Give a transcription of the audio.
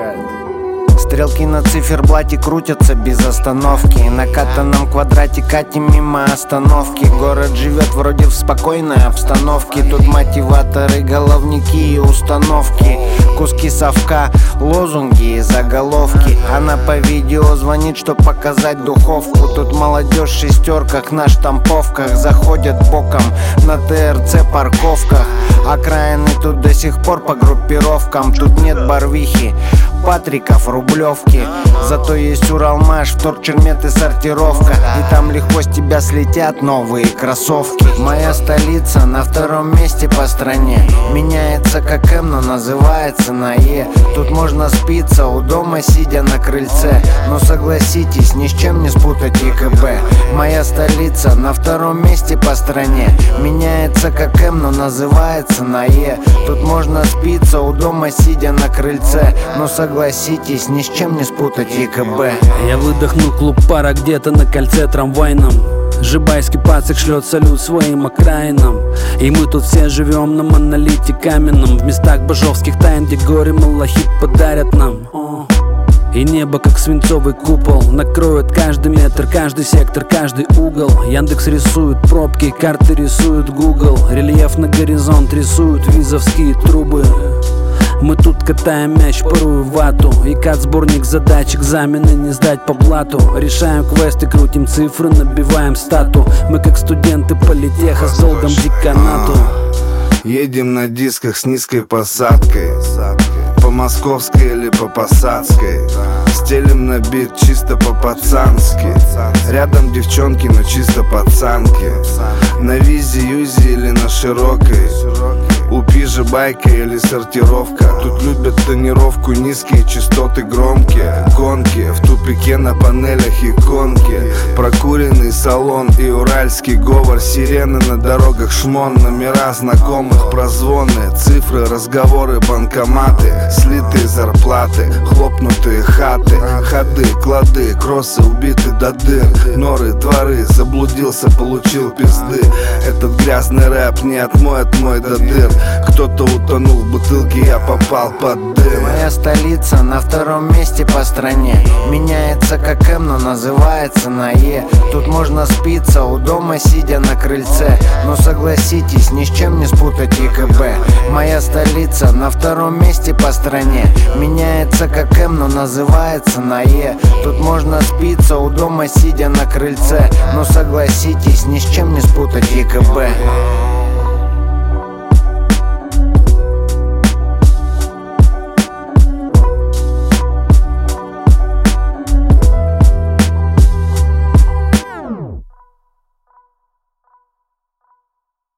Стрелки на циферблате крутятся без остановки. На катанном квадрате катим мимо остановки. Город живет вроде в спокойной обстановке. Тут мотиваторы, головники и установки. Куски совка, лозунги и заголовки. Она по видео звонит, чтоб показать духовку. Тут молодежь в шестерках на штамповках. Заходят боком на ТРЦ парковках. Окраины тут до сих пор по группировкам. Тут нет Барвихи, Патриков, Рублевки. Зато есть Уралмаш, вторчермет и сортировка. И там легко с тебя слетят новые кроссовки. Моя столица на втором месте по стране. Меняется как М, но называется на Е. Тут можно спиться у дома, сидя на крыльце. Но согласитесь, ни с чем не спутать ЕКБ. Моя столица на втором месте по стране. Меняется как М, но называется на Е. Тут можно спиться у дома, сидя на крыльце. Но согласитесь, ни с чем не спутать ЕКБ. Я выдохнул клуб пара где-то на кольце трамвайном. Жибайский пацик шлет салют своим окраинам. И мы тут все живем на монолите каменном. В местах божовских тайн, где горе малахит подарят нам. И небо, как свинцовый купол, накроет каждый метр, каждый сектор, каждый угол. Яндекс рисует пробки, карты рисует Google. Рельеф на горизонт рисуют визовские трубы. Мы тут катаем мяч, порую вату. И сборник задач, экзамены не сдать по блату. Решаем квесты, крутим цифры, набиваем стату. Мы как студенты политеха с долгом деканату. Едем на дисках с низкой посадкой. По Московской или по Посадской. Стелим на бит чисто по-пацански. Рядом девчонки, но чисто пацанки. На визе, юзе или на широкой. У пижа байка или сортировка. Тут любят тонировку, низкие частоты громкие. Гонки в тупике на панелях иконки. Прокуренный салон и уральский говор. Сирены на дорогах, шмон, номера знакомых. Прозвоны, цифры, разговоры, банкоматы. Слитые зарплаты, хлопнутые хаты. Ходы, клады, кроссы убиты до дыр. Норы, дворы, заблудился, получил пизды. Этот грязный рэп не отмоет мой до дыр. Кто-то утонул в бутылке, я попал под дым. Моя столица на втором месте по стране. Меняется как М, но называется на Е. Тут можно спиться у дома, сидя на крыльце. Но согласитесь, ни с чем не спутать ЕКБ. Моя столица на втором месте по стране. Меняется как М, но называется на Е. Тут можно спиться у дома, сидя на крыльце. Но согласитесь, ни с чем не спутать ЕКБ.